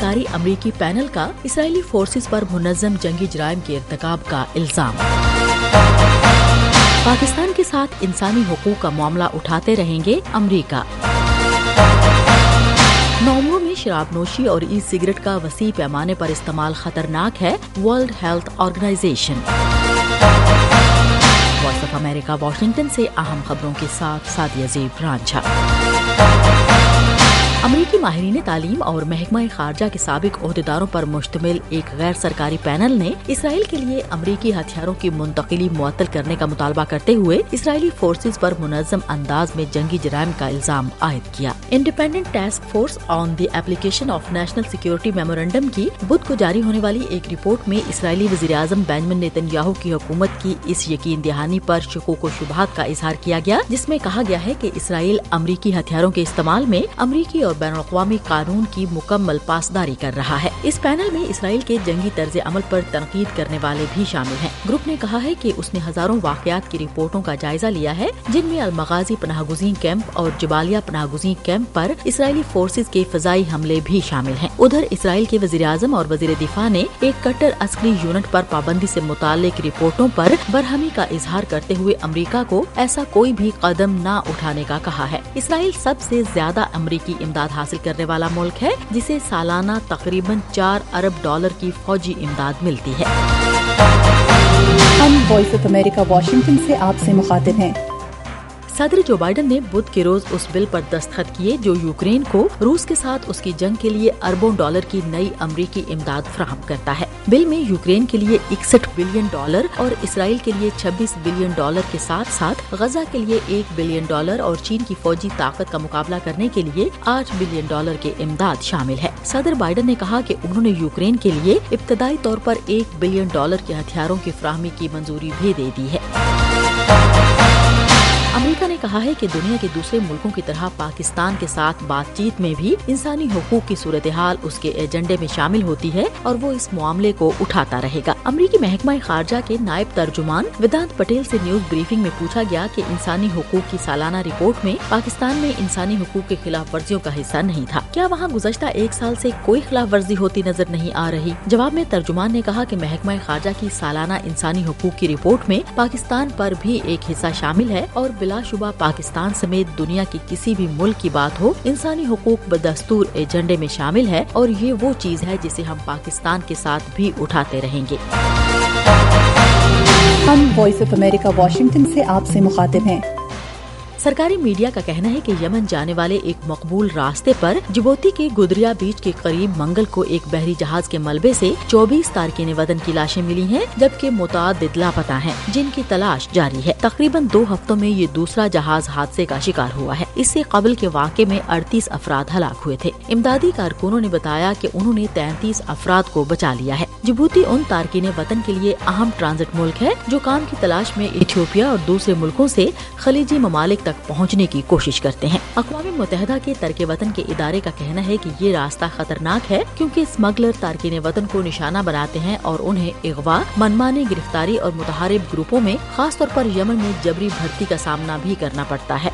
सरकारी अमरीकी पैनल का इसराइली फोर्सेस पर मुनज़्ज़म जंगी जराइम के इर्तिकाब का इल्जाम। पाकिस्तान के साथ इंसानी हुकूक का मामला उठाते रहेंगे अमरीका। नवंबर में शराबनोशी और ई सिगरेट का वसी पैमाने पर इस्तेमाल खतरनाक है, world health organization. Voice of America Washington से अहम खबरों के साथ सादिया ज़ेब रांझा। अमरीकी माहिरीन तालीम और महकमा खारजा के साबिक ओहदेदारों पर मुश्तमिल एक गैर सरकारी पैनल ने इसराइल के लिए अमरीकी हथियारों की मुंतकिली मुअत्तल करने का मुतालबा करते हुए इसराइली फोर्सेज पर मुनज़्ज़म अंदाज में जंगी जराइम का इल्जाम आयद किया। Independent task force on the application of national security memorandum की बुध को जारी होने वाली एक रिपोर्ट में इसराइली वज़ीर-ए-आज़म बेंजामिन नेतन्याहू की हुकूमत की इस यकीन दहानी पर शुकूक व शुबहात का इजहार किया गया, जिसमें कहा गया है कि इसराइल अमरीकी हथियारों के इस्तेमाल में अमरीकी और बैनुल-अक़वामी कानून की मुकम्मल पासदारी कर रहा है। इस पैनल में इसराइल के जंगी तर्ज अमल पर तनकीद करने वाले भी शामिल हैं। ग्रुप ने कहा है कि उसने हजारों वाक़यात की रिपोर्टों का जायजा लिया है, जिनमें अल-मग़ाज़ी पनाहगुज़ीन कैंप और जबालिया पनाहगुज़ीन कैंप पर इसराइली फोर्सेज के फ़ज़ाई हमले भी शामिल हैं। उधर इसराइल के वज़ीर-ए-आज़म और वज़ीर दिफा ने एक कट्टर अस्करी यूनिट पर पाबंदी से मुताल्लिक रिपोर्टों पर बरहमी का इजहार करते हुए अमरीका को ऐसा कोई भी कदम न उठाने का कहा है। इसराइल सबसे ज्यादा अमरीकी इमदाद हासिल करने वाला मुल्क है, जिसे सालाना तकरीबन $4 अरब की फौजी इमदाद मिलती है। हम वॉइस ऑफ अमेरिका वाशिंगटन से आपसे मुखातिब हैं। सदर जो बाइडन ने बुध के रोज उस बिल पर दस्तखत किए जो यूक्रेन को रूस के साथ उसकी जंग के लिए अरबों डॉलर की नई अमरीकी इमदाद फराहम करता है। बिल में यूक्रेन के लिए $61 बिलियन और इसराइल के लिए $26 बिलियन के साथ साथ गजा के लिए $1 बिलियन और चीन की फौजी ताकत का मुकाबला करने के लिए $8 बिलियन के इमदाद शामिल है। सदर बाइडन ने कहा कि उन्होंने यूक्रेन के लिए इब्तदाई तौर पर $1 बिलियन के हथियारों की फराहमी की मंजूरी भी दे दी है। अमेरिका ने कहा है कि दुनिया के दूसरे मुल्कों की तरह पाकिस्तान के साथ बातचीत में भी इंसानी हुकूक की सूरत हाल उसके एजेंडे में शामिल होती है और वो इस मामले को उठाता रहेगा। अमेरिकी महकमा खारजा के नायब तर्जुमान वेदांत पटेल से न्यूज ब्रीफिंग में पूछा गया कि इंसानी हुकूक की सालाना रिपोर्ट में पाकिस्तान में इंसानी हुकूक की खिलाफ वर्जियों का हिस्सा नहीं था। क्या वहाँ गुज़श्ता 1 साल से कोई खिलाफ वर्जी होती नजर नहीं आ रही? जवाब में तर्जुमान ने कहा कि महकमा खारजा की सालाना इंसानी हुकूक की रिपोर्ट में पाकिस्तान पर भी एक हिस्सा शामिल है और बिलाशुबा पाकिस्तान समेत दुनिया के किसी भी मुल्क की बात हो, इंसानी हुकूक बदस्तूर एजेंडे में शामिल है और ये वो चीज है जिसे हम पाकिस्तान के साथ भी उठाते रहेंगे। हम वॉइस ऑफ अमेरिका वाशिंगटन से आपसे मुखातिब हैं। सरकारी मीडिया का कहना है कि यमन जाने वाले एक मकबूल रास्ते पर जिबूती के गुदरिया बीच के करीब मंगल को एक बहरी जहाज के मलबे से 24 तारकीन वतन की लाशें मिली हैं, जबकि मुतादिद लापता हैं, जिनकी तलाश जारी है। तकरीबन 2 हफ्तों में ये दूसरा जहाज हादसे का शिकार हुआ है। इससे कबल के वाक़े में 38 अफराद हलाक हुए थे। इमदादी कारकुनों ने बताया कि उन्होंने 33 अफराद को बचा लिया है। जिबूती उन तारकीन वतन के लिए अहम ट्रांजिट मुल्क है जो काम की तलाश में इथियोपिया और दूसरे मुल्कों से खलीजी ममालिक तक पहुंचने की कोशिश करते हैं। अक़वाम मुत्तहिदा के तर्के वतन के इदारे का कहना है कि ये रास्ता खतरनाक है क्योंकि स्मगलर तारकीन वतन को निशाना बनाते हैं और उन्हें अगवा, मनमानी गिरफ्तारी और मुतहारिब ग्रुपों में खास तौर पर यमन में जबरी भर्ती का सामना भी करना पड़ता है।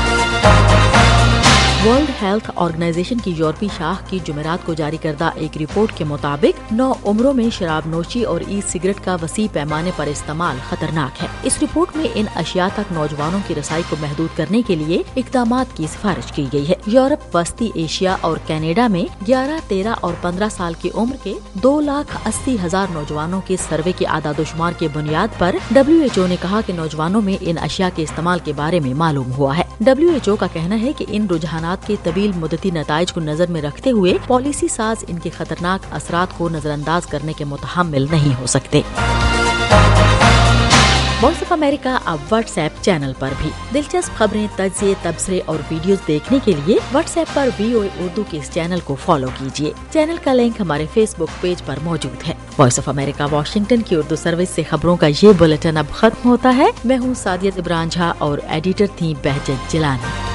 वर्ल्ड हेल्थ ऑर्गेनाइजेशन की यूरोपीय शाख की जुमेरात को जारी करदा एक रिपोर्ट के मुताबिक 9 उम्रों में शराबनोशी और ई सिगरेट का वसी पैमाने पर इस्तेमाल खतरनाक है। इस रिपोर्ट में इन अशिया तक नौजवानों की रसाई को महदूद करने के लिए इक़दामात की सिफारिश की गई है। यूरोप, वस्ती एशिया और कनाडा में 11, 13 और 15 साल की उम्र के 2,80,000 नौजवानों के सर्वे की आदादोशुमार के बुनियाद पर WHO ने कहा कि नौजवानों में इन अशिया के इस्तेमाल के बारे में मालूम हुआ है। WHO का कहना है कि इन रुझानात के तवील मुद्दती नताइज को नजर में रखते हुए पॉलिसी साज इनके खतरनाक असरात को नजरअंदाज करने के मुतहम्मिल नहीं हो सकते। वॉइस ऑफ अमेरिका अब व्हाट्सएप चैनल पर भी दिलचस्प खबरें, तज्ज़िये, तबसरे और वीडियोस देखने के लिए व्हाट्सएप पर VOA उर्दू के इस चैनल को फॉलो कीजिए। चैनल का लिंक हमारे फेसबुक पेज पर मौजूद है। वॉइस ऑफ अमेरिका वाशिंगटन की उर्दू सर्विस से खबरों का ये बुलेटिन अब खत्म होता है। मैं हूँ सादिया ज़ेब रांझा और एडिटर थी बहजत जिलानी।